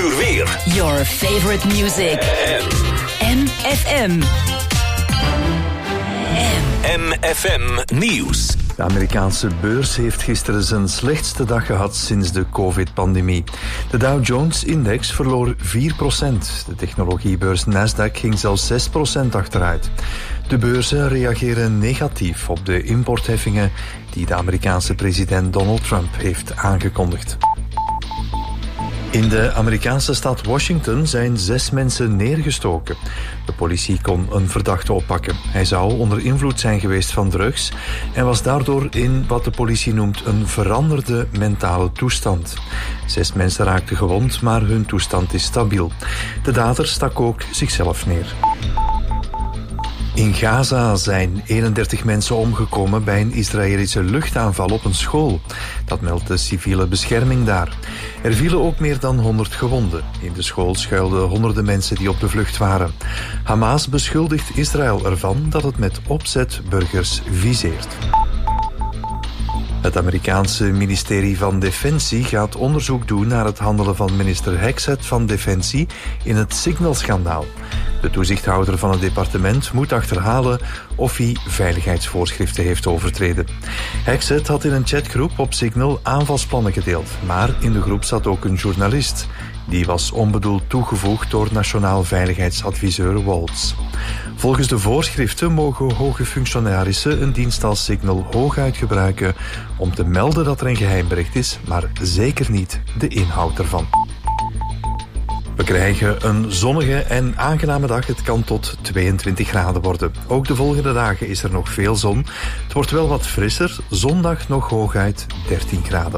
uur weer. Your favorite music. MFM. MFM Nieuws. De Amerikaanse beurs heeft gisteren zijn slechtste dag gehad sinds de COVID-pandemie. De Dow Jones-index verloor 4%. De technologiebeurs Nasdaq ging zelfs 6% achteruit. De beurzen reageren negatief op de importheffingen die de Amerikaanse president Donald Trump heeft aangekondigd. In de Amerikaanse stad Washington zijn 6 mensen neergestoken. De politie kon een verdachte oppakken. Hij zou onder invloed zijn geweest van drugs en was daardoor in wat de politie noemt een veranderde mentale toestand. 6 mensen raakten gewond, maar hun toestand is stabiel. De dader stak ook zichzelf neer. In Gaza zijn 31 mensen omgekomen bij een Israëlische luchtaanval op een school. Dat meldt de civiele bescherming daar. Er vielen ook meer dan 100 gewonden. In de school schuilden honderden mensen die op de vlucht waren. Hamas beschuldigt Israël ervan dat het met opzet burgers viseert. Het Amerikaanse ministerie van Defensie gaat onderzoek doen naar het handelen van minister Hexet van Defensie in het Signal-schandaal. De toezichthouder van het departement moet achterhalen of hij veiligheidsvoorschriften heeft overtreden. Hexet had in een chatgroep op Signal aanvalsplannen gedeeld, maar in de groep zat ook een journalist. Die was onbedoeld toegevoegd door Nationaal Veiligheidsadviseur Waltz. Volgens de voorschriften mogen hoge functionarissen een dienst als Signal hooguit gebruiken om te melden dat er een geheimbericht is, maar zeker niet de inhoud ervan. We krijgen een zonnige en aangename dag. Het kan tot 22 graden worden. Ook de volgende dagen is er nog veel zon. Het wordt wel wat frisser. Zondag nog hooguit 13 graden.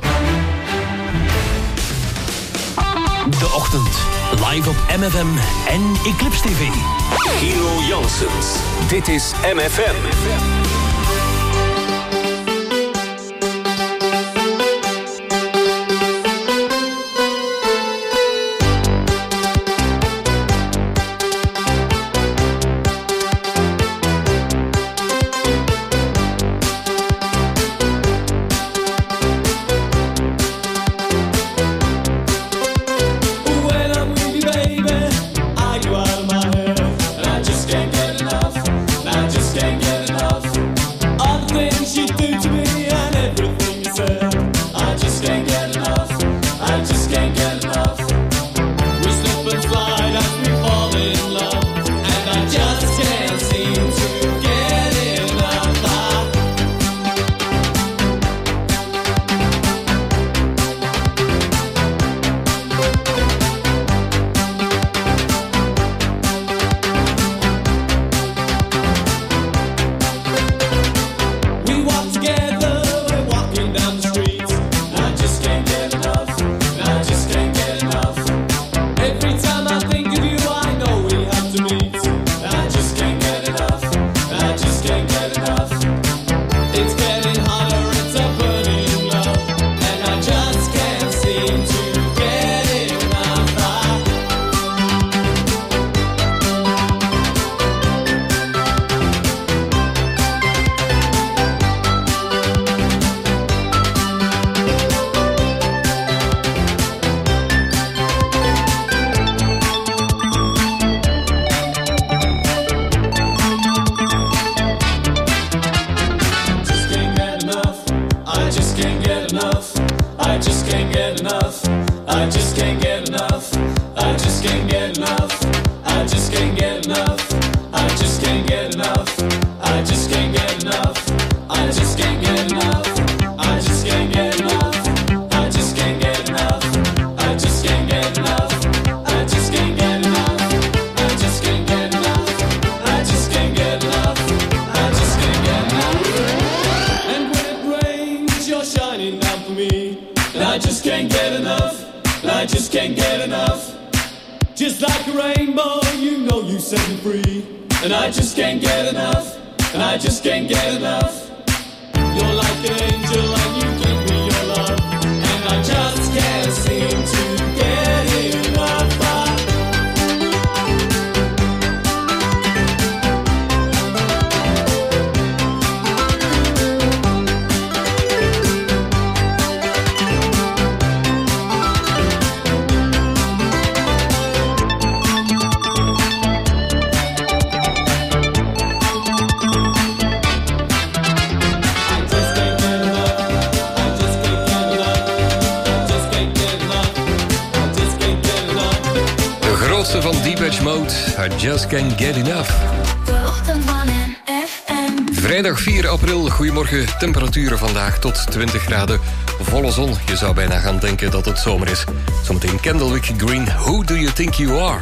De ochtend. Live op MFM en Eclipse TV. Gino Janssens. Dit is MFM. Depeche Mode, I Just Can't Get Enough. Vrijdag 4 april, goedemorgen. Temperaturen vandaag tot 20 graden. Volle zon, je zou bijna gaan denken dat het zomer is. Zometeen Candlewick Green, Who Do You Think You Are?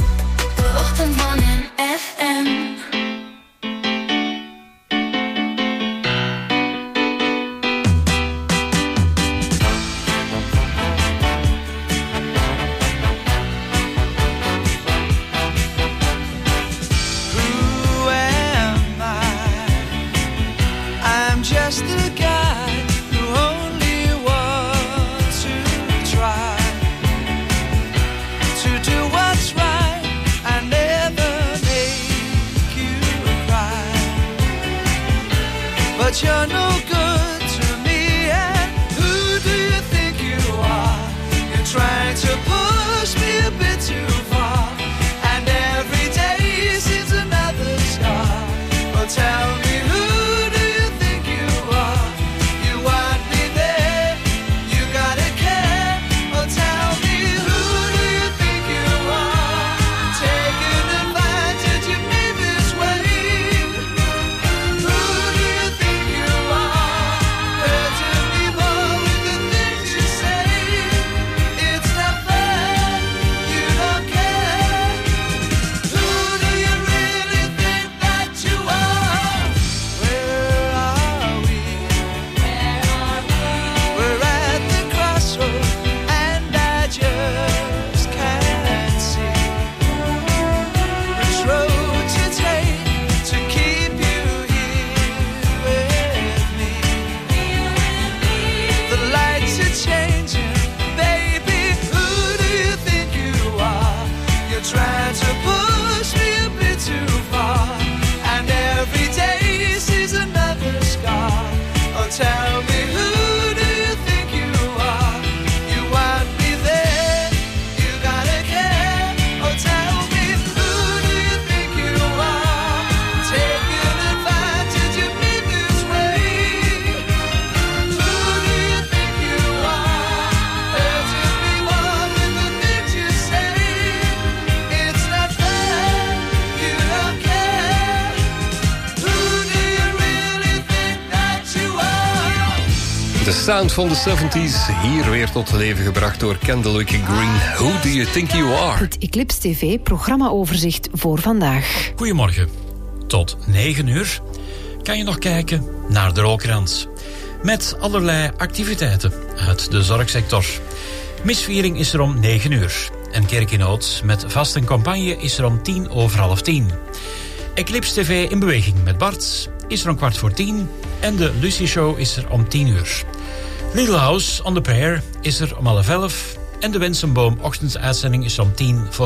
Sound van de 70s, hier weer tot leven gebracht door Candlewick Green. Who do you think you are? Het Eclipse TV programmaoverzicht voor vandaag. Goedemorgen. Tot 9 uur kan je nog kijken naar de Rookkrans. Met allerlei activiteiten uit de zorgsector. Misviering is er om 9 uur. En Kerk in Nood met vast een campagne is er om 10:30. Eclipse TV in beweging met Bart is er om 9:15. En de Lucy Show is er om 10 uur. Little House on the Pair is er om 11:30. En de Wensenboom ochtendsuitzending is om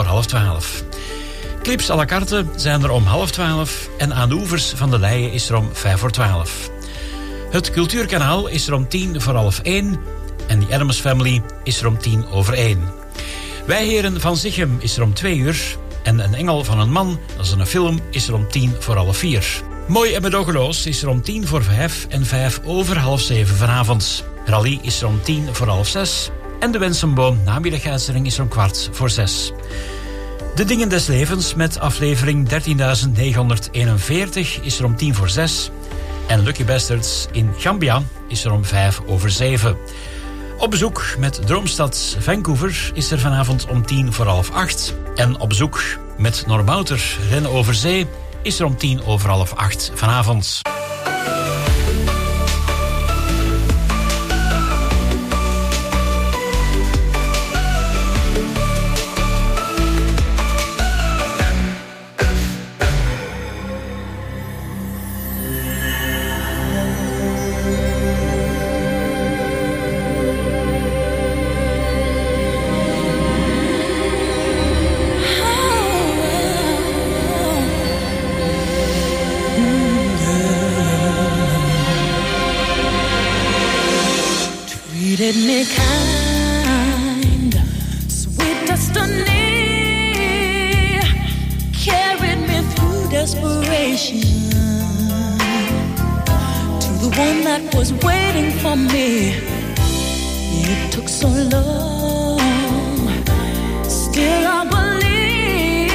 11:10. Clips à la carte zijn er om 11:30. En aan de oevers van de Leie is er om 11:05. Het Cultuurkanaal is er om 10:50. En die Adams Family is er om 10:01. Wij Heren van Zichem is er om 2 uur. En Een Engel van een Man, dat is een film, is er om 4:10. Mooi en medogeloos is er om 5:10 en 5:05 vanavond. Rally is er om 5:10. En de Wensenboom namiddaguitzending is er om 5:15. De Dingen des Levens met aflevering 13.941 is er om 5:10. En Lucky Bastards in Gambia is er om 5:07. Op bezoek met Droomstad Vancouver is er vanavond om 7:50. En op bezoek met Normouter Rennen over Zee is er om 7:50 vanavond. treated me kind, sweet destiny carried me through desperation to the one that was waiting for me. It took so long, still I believe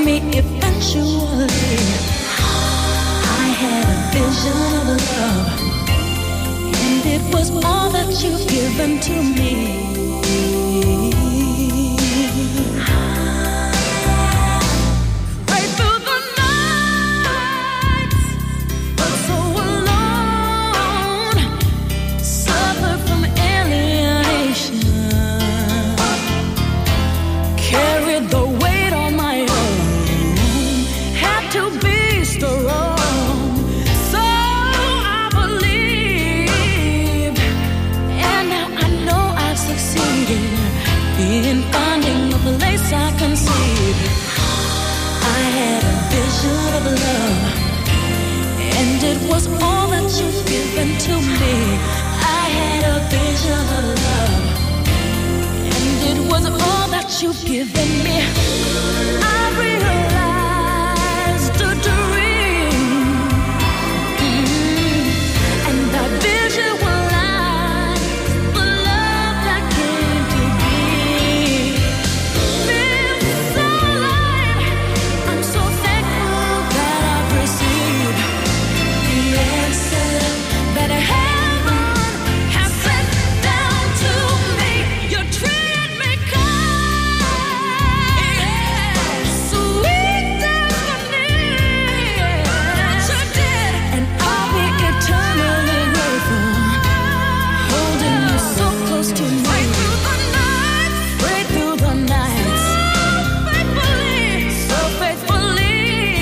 me eventually. I had a vision of love, and it was all that you've given to me. Right through the nights, but so alone, suffered from alienation, carried the weight on my own, had to be strong. So I believed, and now I know I've succeeded in finding a place I conceived. I had a vision of love, and it was all that you've given to me. I had a vision of love, and it was all that you've given me. I realized a dream, and that visualized the love that came to be. Feels so light. I'm so thankful that I've received the answer that heaven has sent down to me. You treat me kind, sweet destiny. You did, and I'll be eternally grateful. Holding you so close to me. Right through the nights, so faithfully,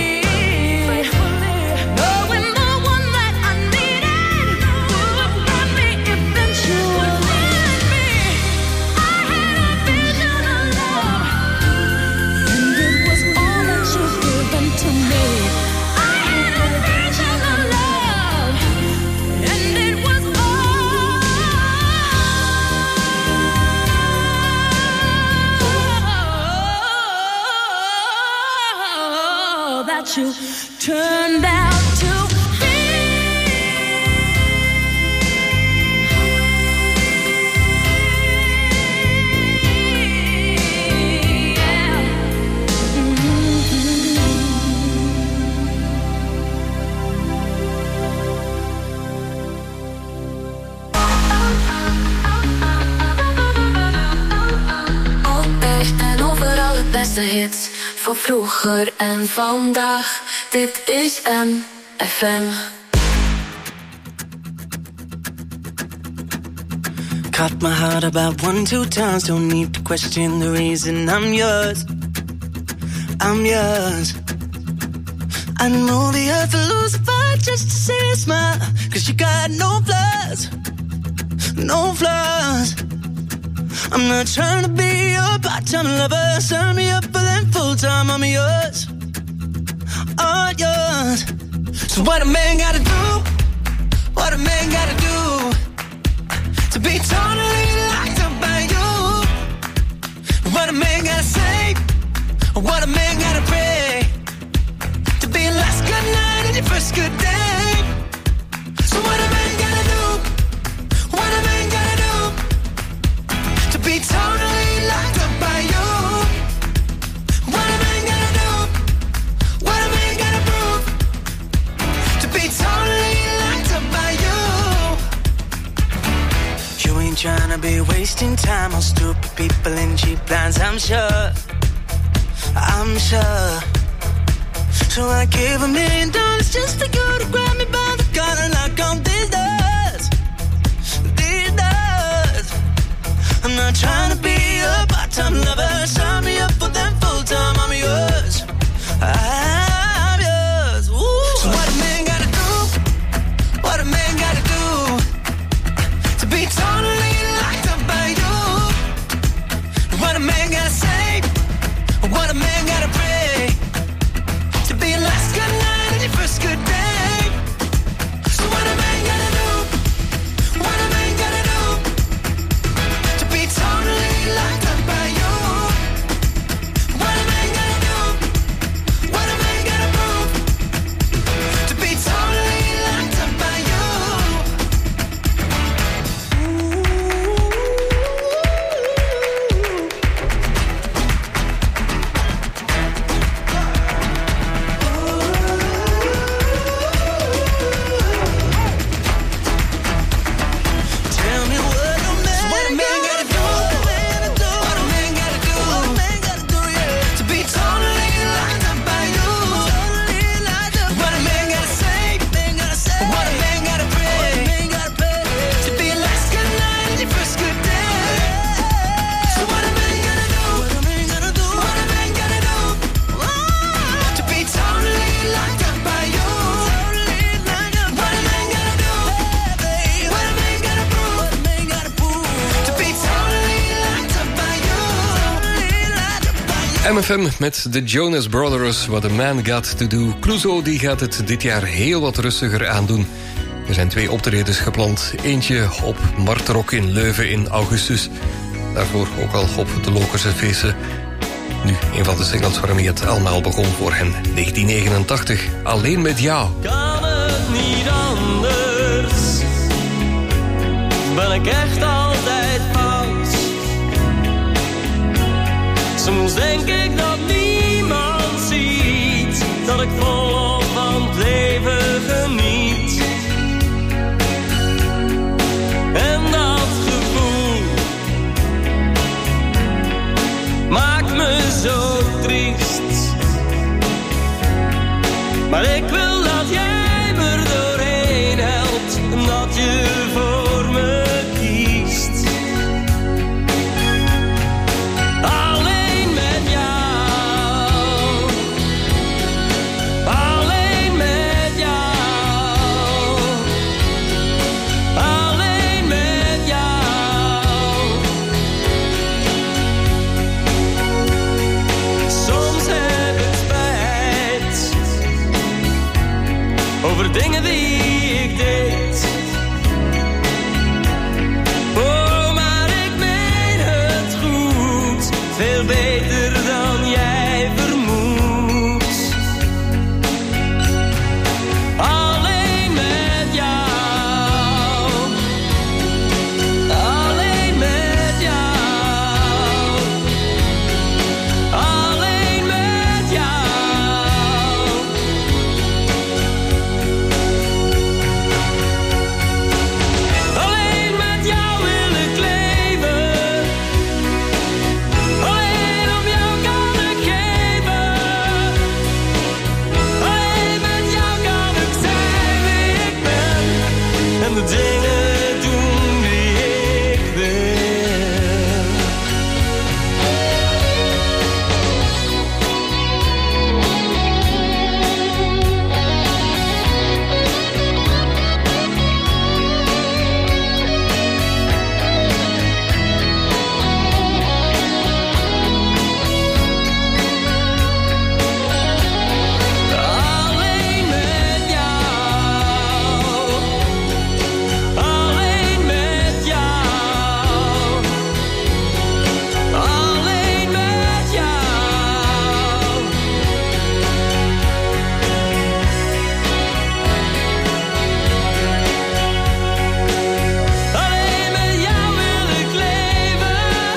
knowing the one that I needed would find me eventually. I had a vision of love, and it was all that you've given to me. I had a vision of love, and it was all that you turned out to be. Altijd en overal het beste hits. Van vroeger en vandaag. Dit is MFM. Cut my heart about 1-2 times. Don't need to question the reason I'm yours. I'm yours. I know the earth will lose a fight just to see you smile. 'Cause you got no flaws. No flaws. I'm not trying to be your part-time lover. Sign me up for them full-time. I'm yours. All yours. So what a man gotta do? What a man gotta do to be totally locked up by you? What a man gotta say? What a man gotta pray to be your last good night and your first good day? So what a man gotta do? What a man gotta do to be totally locked up by you? What a man gotta do? What a man gotta prove to be totally locked up by you? You ain't tryna be wasting time on stupid people in cheap lines, I'm sure. I'm sure. So I gave $1 million just for you to grab me by the collar and knock on these doors. These doors. I'm not trying to be a part-time lover. Sign me up for them full-time. I'm yours. I'm yours. Ooh. So what a man gotta do? What a man gotta do to be totally locked up by you? What a man gotta say? What a man gotta pray to be your last good night and your first MFM met de Jonas Brothers, What a Man Got to Do. Clouseau die gaat het dit jaar heel wat rustiger aandoen. Er zijn 2 optredens gepland. Eentje op Martrok in Leuven in augustus. Daarvoor ook al op de Lokerse feesten. Nu een van de singles waarmee het allemaal begon voor hen. 1989, Alleen met jou. Kan het niet anders? Ben ik echt altijd fout? Soms denk ik dat niemand ziet dat ik volop van het leven geniet. En dat gevoel maakt me zo triest. Maar ik wil dat jij me er doorheen helpt en dat je voor me kiest. Alleen met jou, alleen met jou, alleen met jou. Soms heb ik spijt over dingen die ik deed. Oh, maar ik meen het goed, veel beter dan jij vermoedt. Alleen met jou, alleen met jou, alleen met jou. Alleen met jou wil ik leven. Alleen om jou kan ik geven. Alleen met jou kan ik zijn wie ik ben. En de dingen doen die ik wil. Alleen met jou, alleen met jou, alleen met jou. Alleen met jou wil ik leven.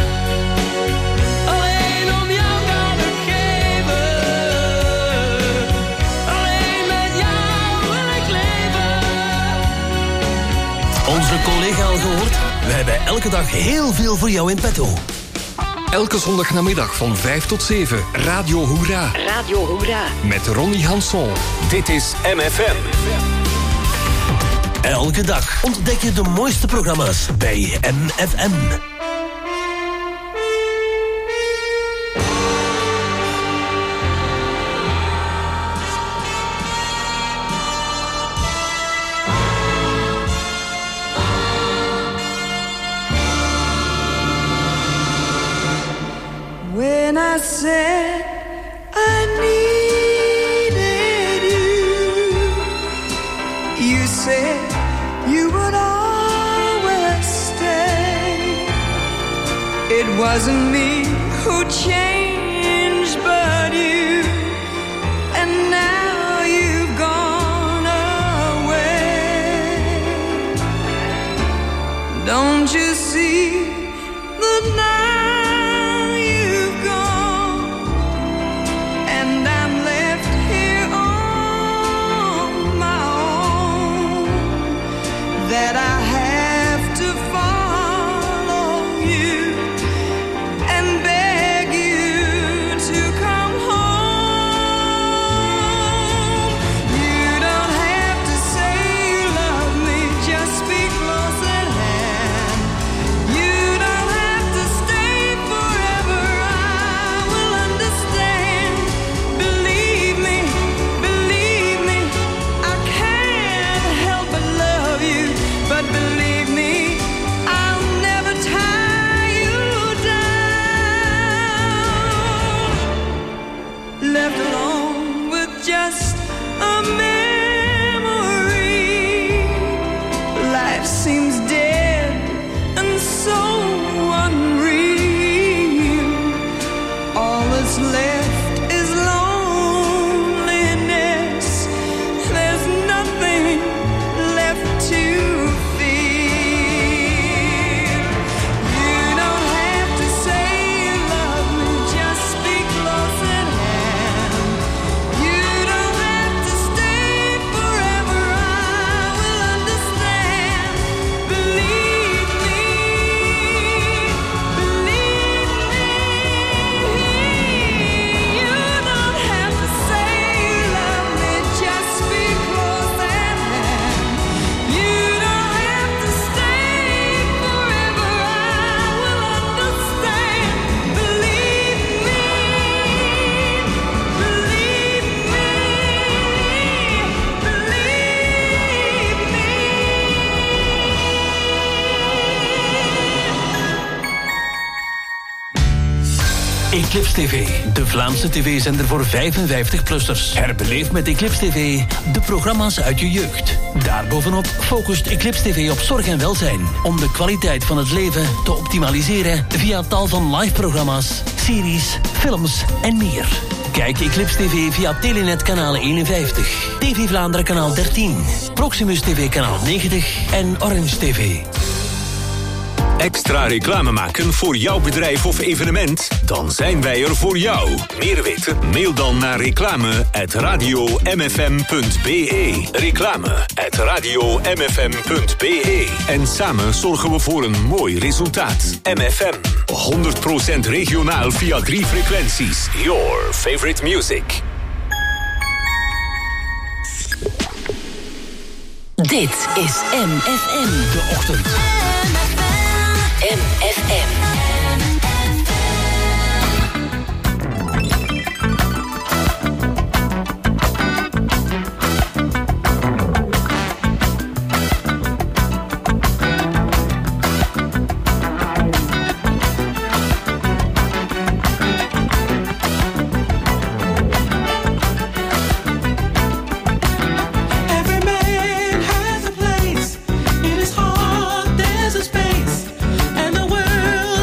Alleen om jou kan ik geven. Alleen met jou wil ik leven. Onze collega al gehoord? We hebben elke dag heel veel voor jou in petto. Elke zondagnamiddag van 5 tot 7, Radio Hoera. Radio Hoera. Met Ronnie Hanson. Dit is MFM. Elke dag ontdek je de mooiste programma's bij MFM. When I said I needed you, you said you would always stay. It wasn't me who changed, but you. And now you've gone away. Don't you see the night? That I have to follow you and beg you Eclipse TV, de Vlaamse tv-zender voor 55-plussers. Herbeleef met Eclipse TV de programma's uit je jeugd. Daarbovenop focust Eclipse TV op zorg en welzijn, om de kwaliteit van het leven te optimaliseren via tal van live-programma's, series, films en meer. Kijk Eclipse TV via Telenet kanaal 51, TV Vlaanderen kanaal 13, Proximus TV kanaal 90 en Orange TV. Extra reclame maken voor jouw bedrijf of evenement? Dan zijn wij er voor jou. Meer weten? Mail dan naar reclame@radiomfm.be. Reclame@radiomfm.be. En samen zorgen we voor een mooi resultaat. MFM. 100% regionaal via 3 frequenties. Your favorite music. Dit is MFM. De ochtend. MFM. Every man has a place. In his heart there's a space, and the world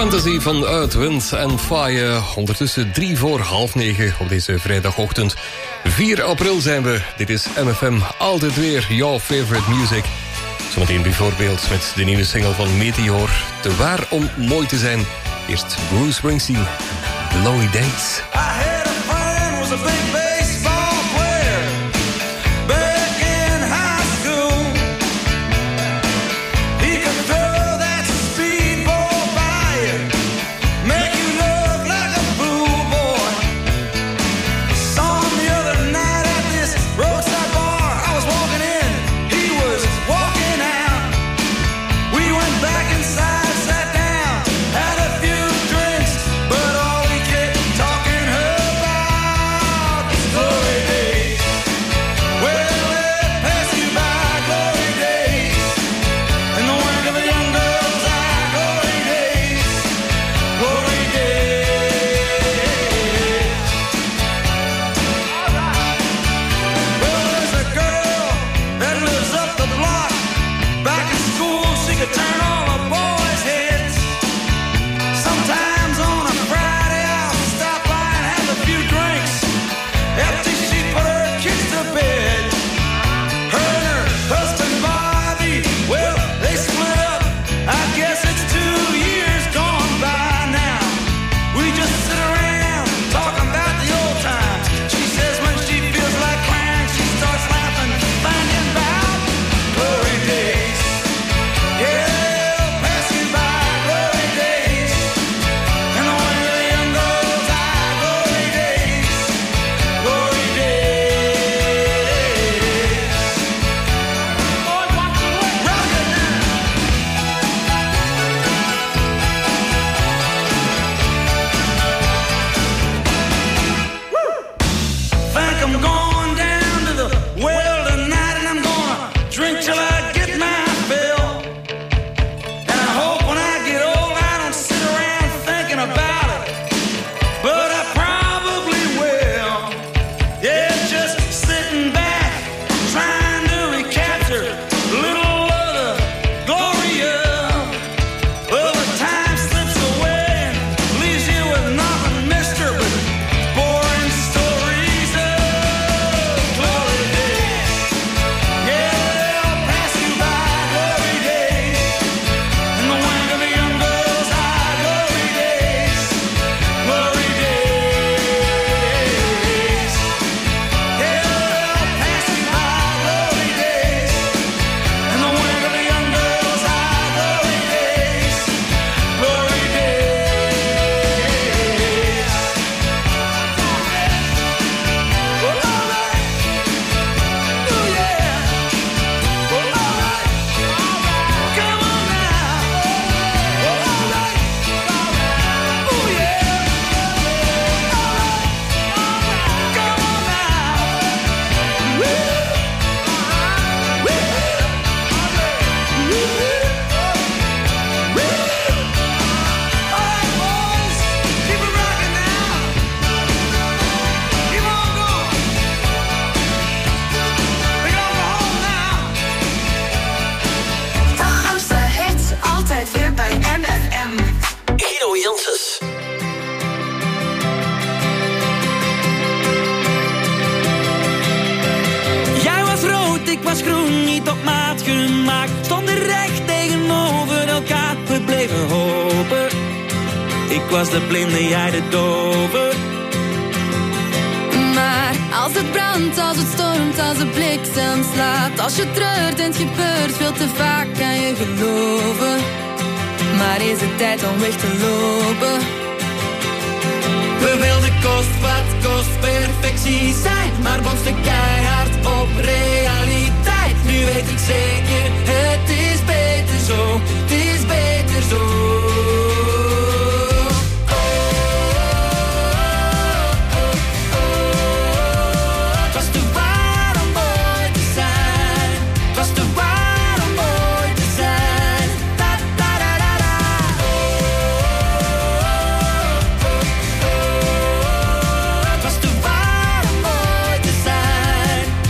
Fantasy van Earth, Wind and Fire. Ondertussen 9:03 op deze vrijdagochtend. 4 april zijn we. Dit is MFM, altijd weer your favorite music. Zometeen bijvoorbeeld met de nieuwe single van Meteor. Te waar om mooi te zijn. Eerst Bruce Springsteen, Glory Days. I had a friend, was a big baseball player back in high school. He could throw that speedball by you, make you look like a fool, boy. Saw him the other night at this roadside bar. I was walking in, he was walking out. We went back inside, sat down, had a few drinks, but all we kept talking about was glory days. Well, it passed you by, glory days. In the wink of a young girl's eye, glory days. Glory days. Well, there's a girl that lives up the block. Back in school, she could turn all the boys' heads. Sometimes on a Friday, I'll stop by and have a few drinks. After she put her kids to bed, her and her husband Bobby, well, they split up. I guess it's 2 years gone by now. We just sit around talking about the old times. She says when she feels like crying, she starts laughing, finding about glory days. Yeah, they'll pass you by, glory days. And the way the young girls die, glory days. Glory days. Boy, watch your way. Rock it now. Think I'm going down to the well tonight, and I'm gonna drink till I get my fill. And I hope when I get old I don't sit around thinking about it, but I probably will. Yeah, just sitting back, trying to recapture a little of the glory of. Well, the time slips away and leaves you with nothing, mister, but boring stories of glory days. Yeah, they'll pass you by, glory days. In the wink of a young girl's eye, glory days. Glory days. Yeah, they'll pass you by, glory days. In the wink of a young girl's eye, glory days. Glory days. Well, all right. Ooh, yeah. Well, all right. Come on now. Well, all right. Ooh, yeah. All right. Come on now. Woo. Woo. Woo. Woo. All right, boys. Keep it rocking now. Keep on going. We're gonna go home now. De grootste hits, altijd weer bij MFM. Guido Janssens. Jij was rood, ik was groen, niet op maat gemaakt. Stonden recht tegenover elkaar, we bleven hopen. Ik was de blinde, jij de dove. Maar als het brandt, als het stormt, als de bliksem slaat, als je treurt en het gebeurt veel te vaak, kan je geloven. Maar is het tijd om weg te lopen? We wilden kost wat kost perfectie zijn, maar botsten keihard op realiteit. Nu weet ik zeker, het is beter zo, het is beter zo. Het was te waar om mooi te zijn, het was te waar om mooi te zijn. Da, da, da, da, da. Het was te waar om mooi te zijn.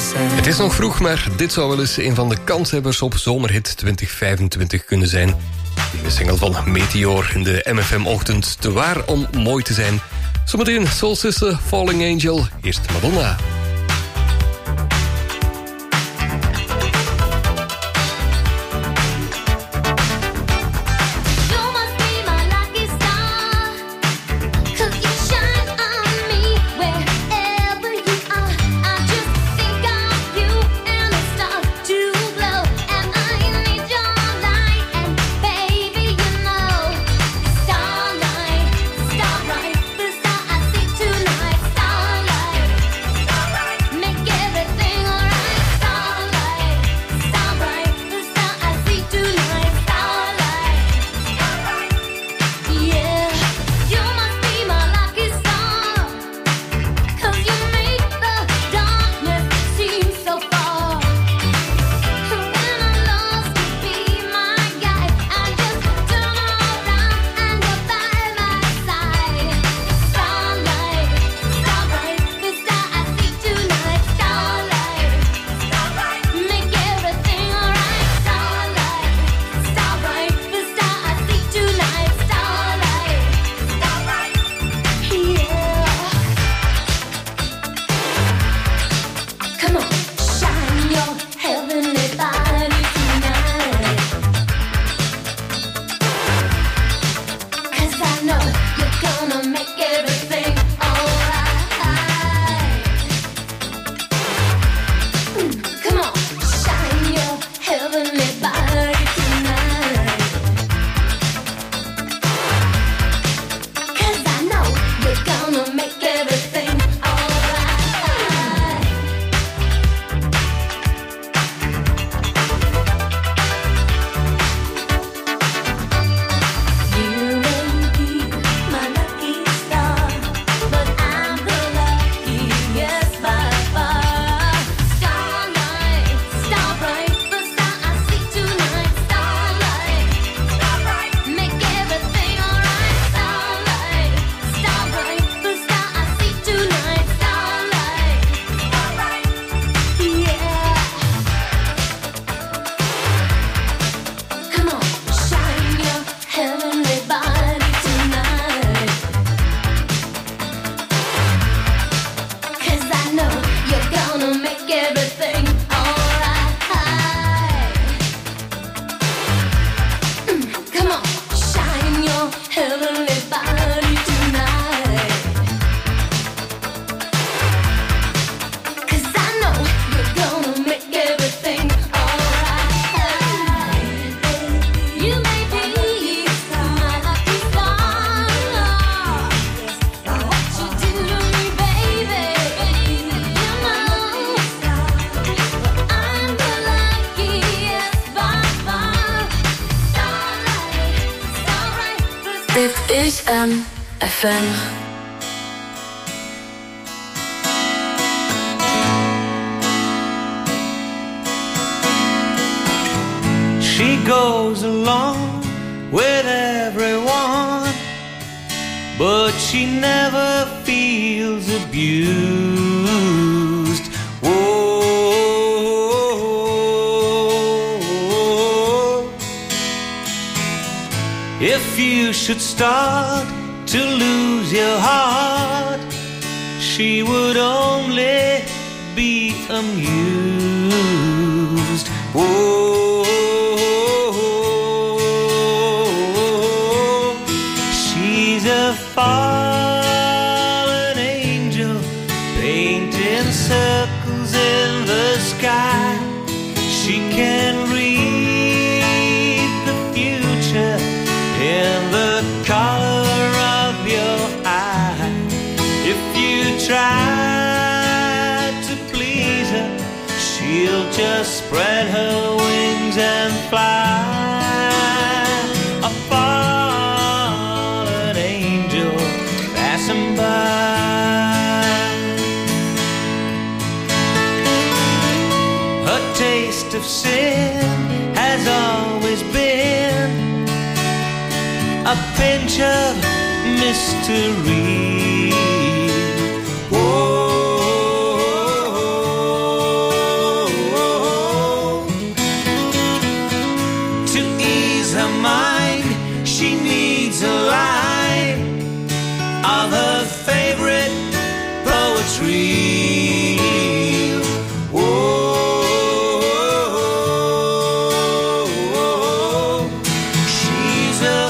sad. Het is nog vroeg, maar dit zou wel eens een van de kanshebbers op Zomerhit 2025 kunnen zijn. De single van Meteor in de MFM-ochtend, te waar om mooi te zijn. Zometeen Soul Sister, Falling Angel, eerst Madonna. MFM. She goes along with everyone, but she never feels abused. Whoa. If you should start to lose your heart, she would only be amused. Whoa. She's a fallen angel, painting circles in the sky. She can read the future in the color of your eye. If you try to please her, she'll just spread her wings and fly. A fallen angel passing by. Her taste of sin has always been a pinch of mystery. Whoa. she needs a line of her favorite poetry. Oh, she's a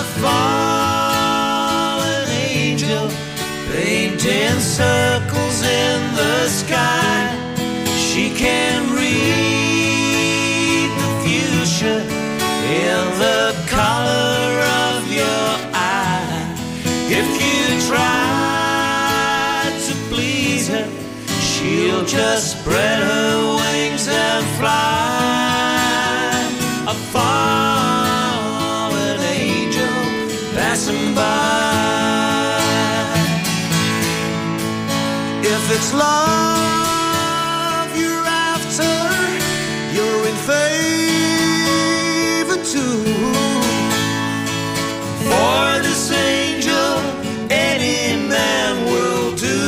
fallen angel painting circles in the sky. She can read the future in the color of your eye. If you try to please her, she'll just spread her wings and fly. A fallen angel passing by. If it's love you're after, you're in favor too. For this angel, any man will do.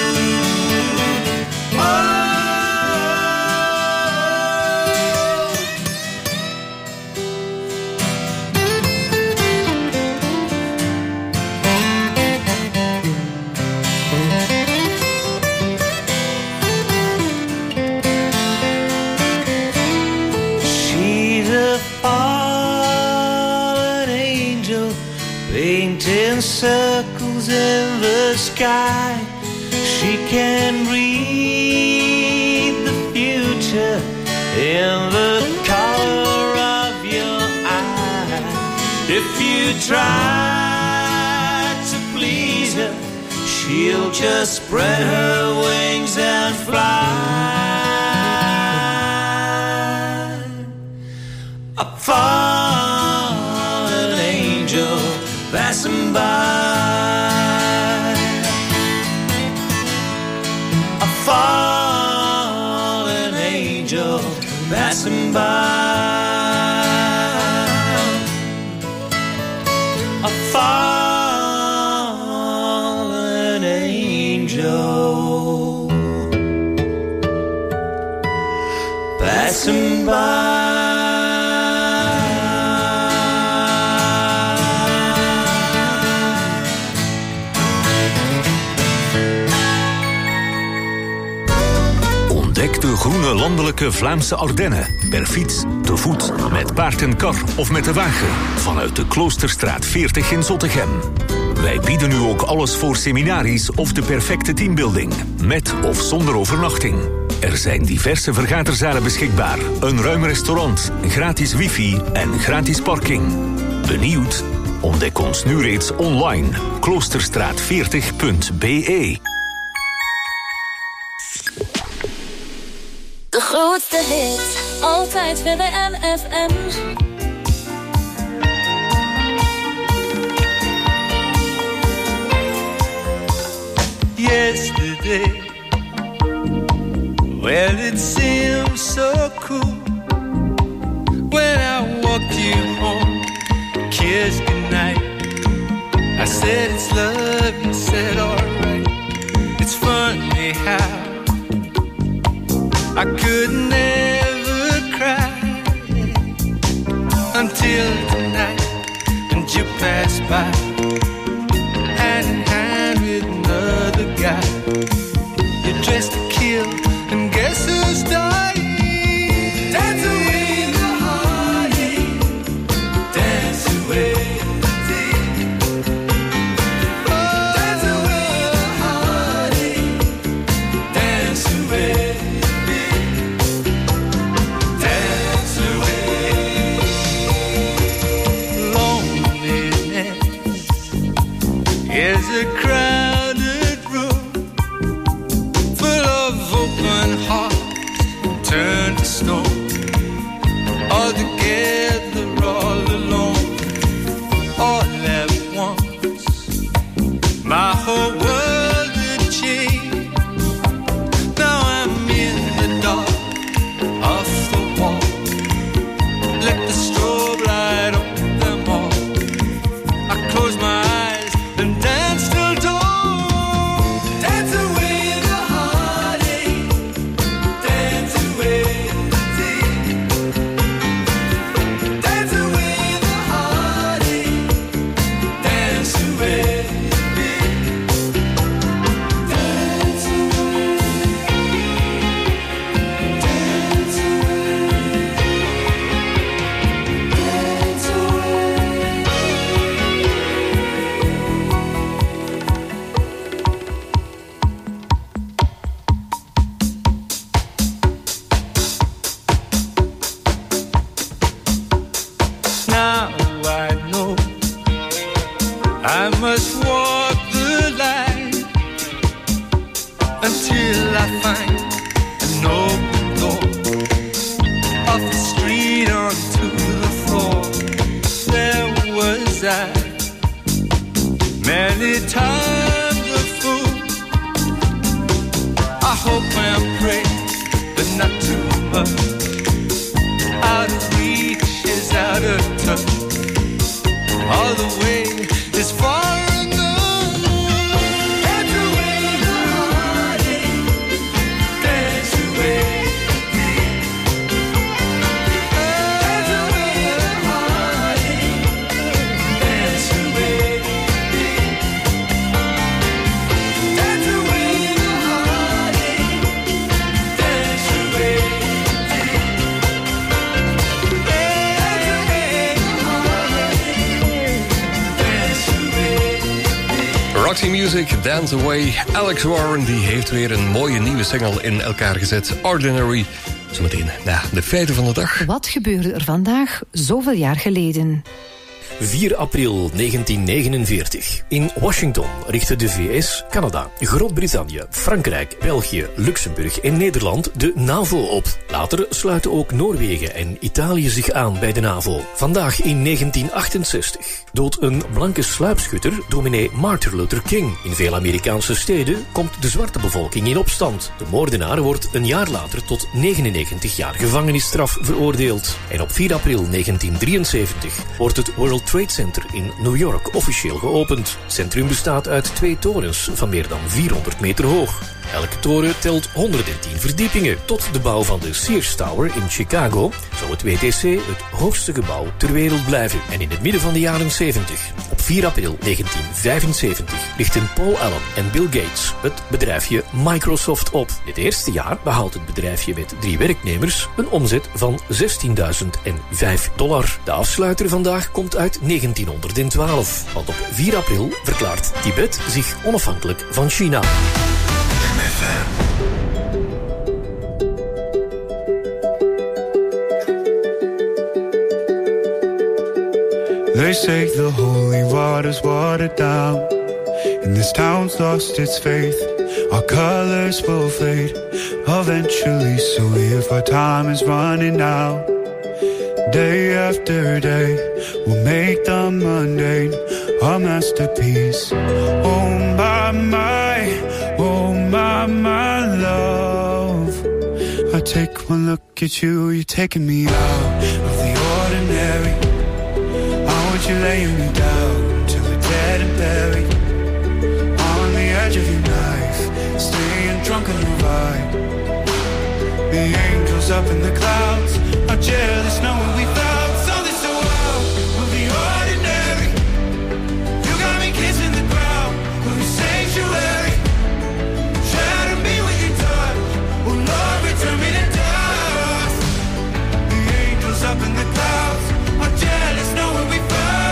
She's a fallen angel painting circles in the sky. She can read the future in the color of your eye. If you try to please her, she'll just spread her wings and fly. A fallen angel passing by. A fallen angel passing by. A fallen angel passing by. Ontdek de groene landelijke Vlaamse Ardennen. Per fiets, te voet, met paard en kar of met de wagen. Vanuit de Kloosterstraat 40 in Zottegem. Wij bieden nu ook alles voor seminaries of de perfecte teambuilding. Met of zonder overnachting. Er zijn diverse vergaderzalen beschikbaar. Een ruim restaurant, gratis wifi en gratis parking. Benieuwd? Ontdek ons nu reeds online. Kloosterstraat40.be. De grootste hit, altijd weer bij NFM. Yesterday, well, it seemed so cool when I walked you home, kissed goodnight. I said it's love, you said alright. It's funny how I could never cry until tonight, and you passed by, hand in hand with another guy. You're dressed to kill, and guess who's dying? Dance away the heartache, dance away the tears. Dance away the heartache, dance away. Dance away loneliness. I must walk the line until I find an open door off the street onto the floor. There was I, many times a fool. I hope and pray, but not too much. Out of reach is out of touch. All the way is far enough. Dance away the heartache. Dance away. Dance away the heartache. Dance away. Dance away the heartache. Dance away. Roxy Music, Dance Away. Alex Warren die heeft weer een mooie nieuwe single in elkaar gezet. Ordinary. Zometeen na de feiten van de dag. Wat gebeurde er vandaag zoveel jaar geleden? 4 april 1949. In Washington richten de VS, Canada, Groot-Brittannië, Frankrijk, België, Luxemburg en Nederland de NAVO op. Later sluiten ook Noorwegen en Italië zich aan bij de NAVO. Vandaag in 1968 doodt een blanke sluipschutter dominee Martin Luther King. In veel Amerikaanse steden komt de zwarte bevolking in opstand. De moordenaar wordt een jaar later tot 99 jaar gevangenisstraf veroordeeld. En op 4 april 1973 wordt het World Trade Center in New York officieel geopend. Het centrum bestaat uit 2 torens van meer dan 400 meter hoog. Elke toren telt 110 verdiepingen. Tot de bouw van de Sears Tower in Chicago zou het WTC het hoogste gebouw ter wereld blijven. En in het midden van de jaren 70, op 4 april 1975, richten Paul Allen en Bill Gates het bedrijfje Microsoft op. Dit eerste jaar behaalt het bedrijfje met 3 werknemers een omzet van $16.005. De afsluiter vandaag komt uit 1912. Want op 4 april verklaart Tibet zich onafhankelijk van China. They say the holy water's watered down, and this town's lost its faith. Our colors will fade eventually, so if our time is running out, day after day, we'll make the mundane a masterpiece. Oh my, oh my love. I take one look at you, you're taking me out of the ordinary. You're laying me down till we're dead and buried. On the edge of your knife, staying drunk on your vibe. The angels up in the clouds are jealous knowing we found something so wild. Of the ordinary, you got me kissing the ground of your sanctuary. Shadow me when you touch, oh Lord, return me to dust. The angels up in the clouds are jealous knowing we found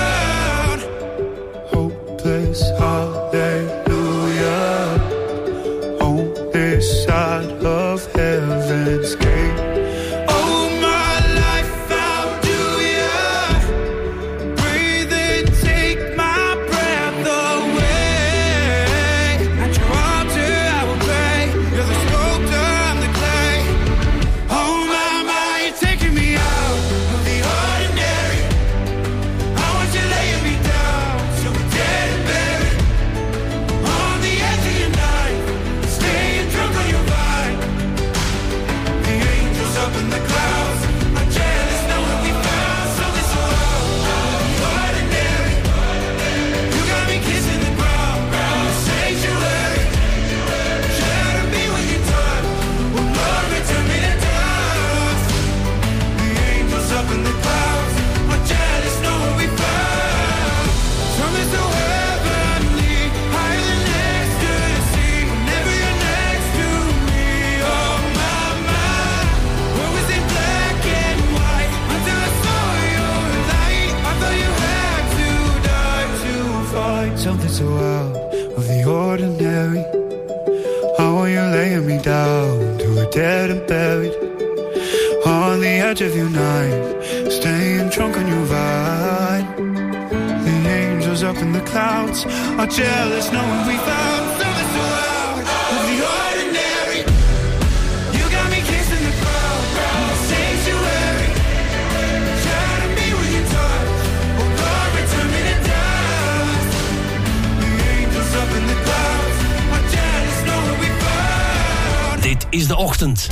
hopeless hallelujah on this side of heaven's gate. Oh, my life found you, breathe and take my breath away. At your altar I will pray. You're the sculptor, I'm the clay. Oh my, you're taking me out of the ordinary. I want you laying me down till we're dead and buried. On the edge of your knife, staying drunk on your vine. The angels up in the clouds are jealous knowing we found something so ordinary. You got me kissing the ground, sanctuary. Shadow me when you touch, oh Lord, return me to dust. The angels up in the clouds are jealous knowing we found something so heavenly, higher than ecstasy. Whenever you're next to me, oh my, what was in black and white until I saw your light. I thought you had to die to find something so out of the ordinary. How are you laying me down till we're dead and buried? On the edge of your knife, staying drunk on your vine. The angels angels up in the clouds are jealous knowing we found something so out of the ordinary. You got me kissing the crowd in the sanctuary, trying to be with your touch. Oh Lord, return me to dust. The angels up in the clouds are jealous knowing we found. Dit is de ochtend.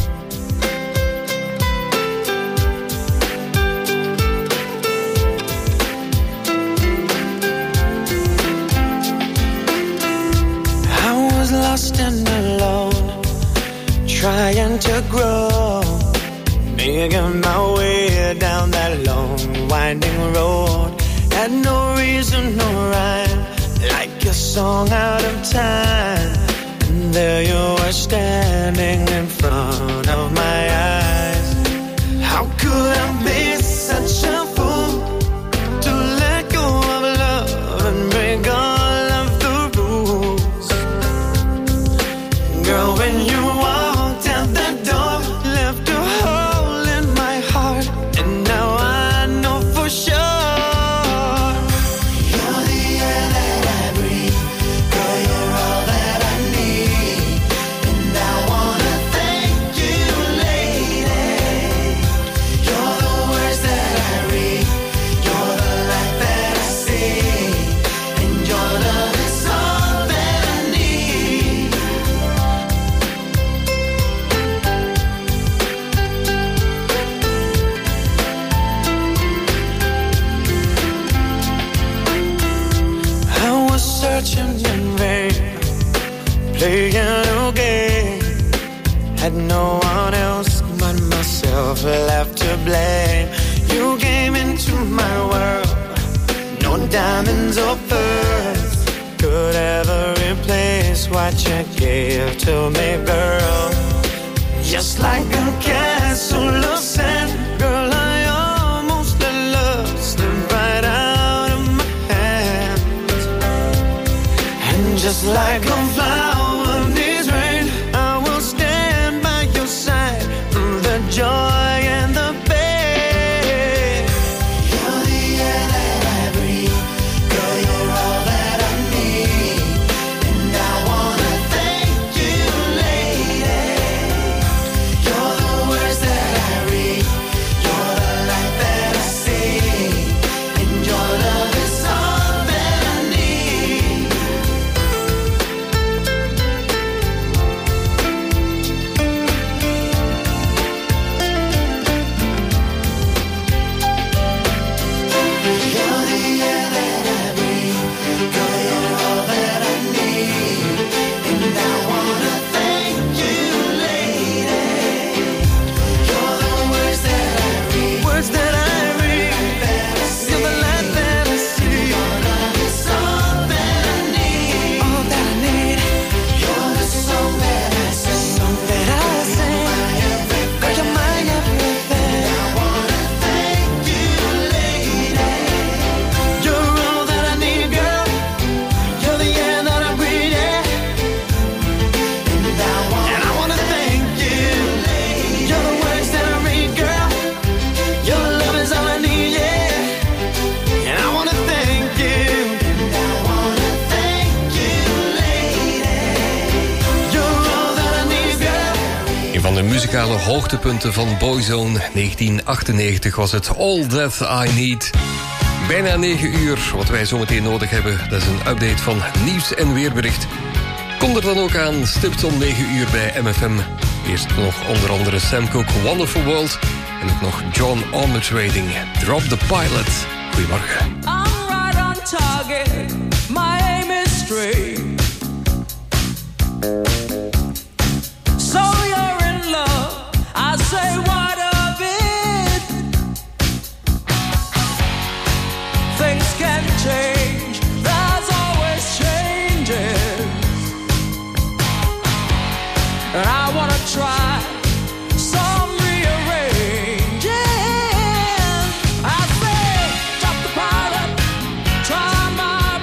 Lost and alone, trying to grow, making my way down that long winding road. Had no reason, no rhyme, like a song out of time. And there you were standing in front of my eyes. How could I be such a fool to let go of love and break all of the rules? Girl, when you walked out the door, left a hole in my heart, and now I know for sure you're the air that I breathe. Girl, you're all that I need, and I wanna thank you, lady. You're the words that I read, you're the light that I see, and your love is all that I need. Searching in vain, playing a game. Had no one else but myself left to blame. You came into my world, no diamonds or pearls could ever replace what you gave to me, girl. Just like a castle of sand, girl, I almost let love slip right out of my hand. Just like a flower needs rain, I will stand by your side through the joy and the pain. You're the air that I breathe, girl, you're all that I need, and I wanna thank you, lady. You're the words that I read, you're the light that I see, and your love is all that I need. De muzikale hoogtepunten van Boyzone 1998 was het All That I Need. Bijna 9 uur, wat wij zometeen nodig hebben. Dat is een update van nieuws en weerbericht. Kom er dan ook aan, stipt om 9 uur bij MFM. Eerst nog onder andere Sam Cooke, Wonderful World. En ook nog John Armatrading, Drop the Pilot. Goedemorgen. I'm right on target, my aim is straight. So you're in love, I say what of it? Things can change, there's always changes. And I wanna try some rearranging. I say, drop the pilot, try my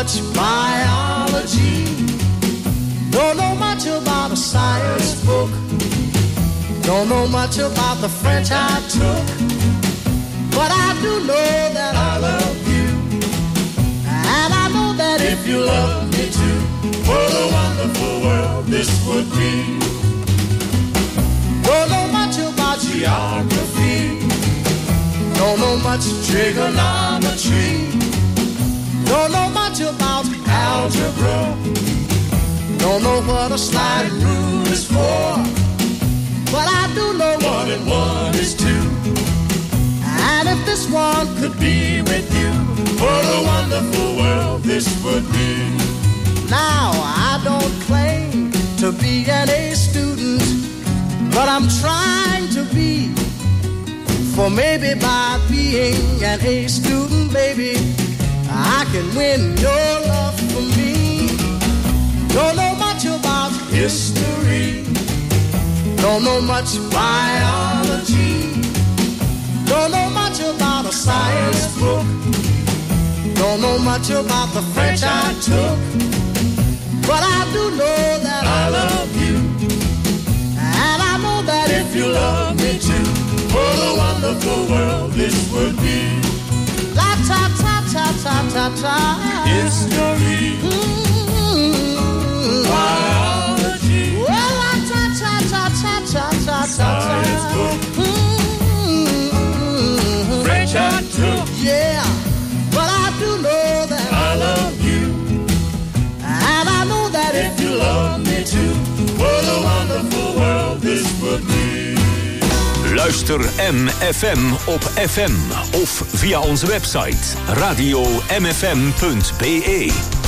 much biology. Don't know much about a science book. Don't know much about the French I took. But I do know that I love you. And I know that if you love me too, what a wonderful world this would be. Don't know much about geography. Don't know much trigonometry. Don't know much about algebra. Don't know what a sliding rule is for. But I do know 1 and 1 is 2. And if this one could be with you, what a wonderful world this would be. Now, I don't claim to be an A student, but I'm trying to be. For maybe by being an A student, baby, I can win your love for me. Don't know much about history. Don't know much biology. Don't know much about a science book. Don't know much about the French I took. But I do know that I love you. And I know that if you love me too, what a wonderful world this would be. La ta ta ta ta ta ta. History. Biology. Well, la ta ta ta ta ta ta ta. Science book. French I took. Yeah, but I do know that I love you. And I know that if you love me too, what a wonderful world this would be. Luister MFM op FM of via onze website radio-mfm.be.